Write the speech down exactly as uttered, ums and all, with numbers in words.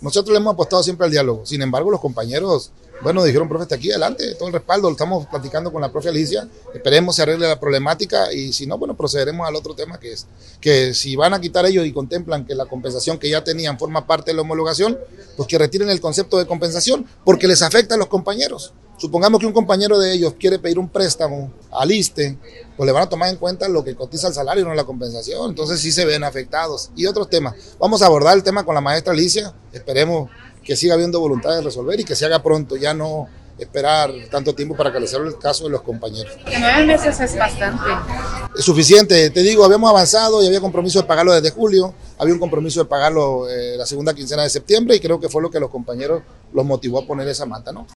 Nosotros le hemos apostado siempre al diálogo. Sin embargo, los compañeros, bueno, dijeron, profe, está aquí adelante, todo el respaldo, lo estamos platicando con la profe Alicia, esperemos se arregle la problemática y si no, bueno, procederemos al otro tema que es que si van a quitar ellos y contemplan que la compensación que ya tenían forma parte de la homologación, pues que retiren el concepto de compensación porque les afecta a los compañeros. Supongamos que un compañero de ellos quiere pedir un préstamo al ISSSTE, pues le van a tomar en cuenta lo que cotiza el salario, no la compensación, entonces sí se ven afectados. Y otros temas, vamos a abordar el tema con la maestra Alicia, esperemos que siga habiendo voluntad de resolver y que se haga pronto, ya no esperar tanto tiempo para que le salga el caso de los compañeros. Que nueve meses es bastante. Es suficiente, te digo, habíamos avanzado y había compromiso de pagarlo desde julio, había un compromiso de pagarlo eh, la segunda quincena de septiembre y creo que fue lo que los compañeros los motivó a poner esa manta, ¿no?